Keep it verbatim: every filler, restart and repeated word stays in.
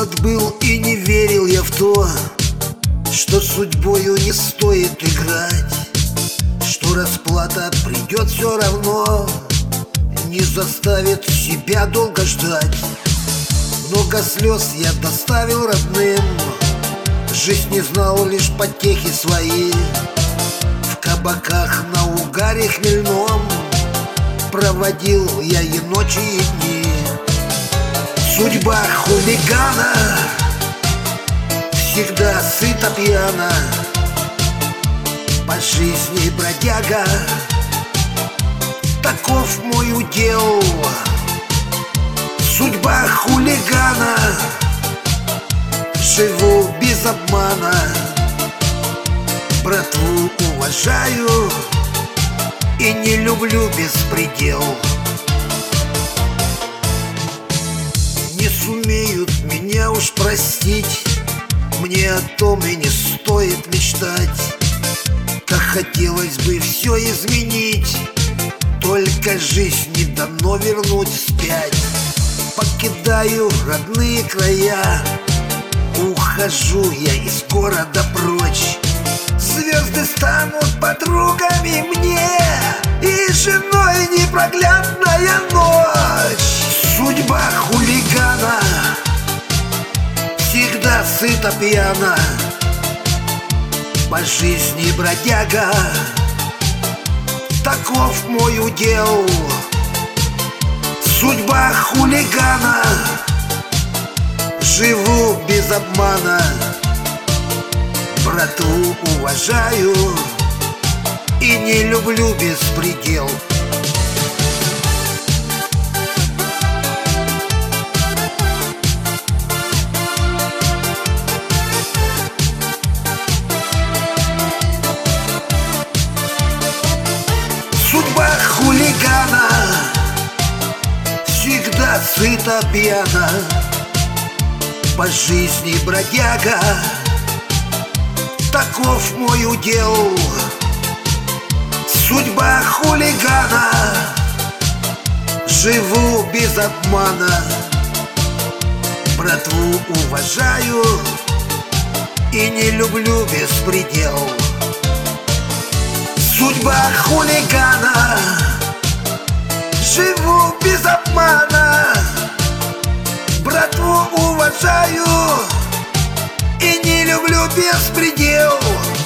Молод был и не верил я в то, что судьбою не стоит играть, что расплата придет все равно, не заставит себя долго ждать. Много слез я доставил родным, жизнь не знал лишь потехи свои. В кабаках на угаре хмельном проводил я и ночи, и дни. Судьба хулигана всегда сыта пьяна, по жизни бродяга, таков мой удел. Судьба хулигана, живу без обмана, братву уважаю и не люблю беспредел. Не сумеют меня уж простить, мне о том и не стоит мечтать. Как хотелось бы все изменить, только жизнь не дано вернуть вспять. Покидаю родные края, ухожу я из города прочь. Звезды станут подругами мне, и женой непроглядная ночь. Судьба хулигана всегда сыта пьяна, по жизни бродяга, таков мой удел. Судьба хулигана, живу без обмана, братву уважаю и не люблю беспредел. Судьба хулигана всегда сыта пьяна, по жизни бродяга, таков мой удел. Судьба хулигана, живу без обмана, братву уважаю и не люблю беспредел. Судьба хулигана, живу без обмана, братву уважаю и не люблю беспредел.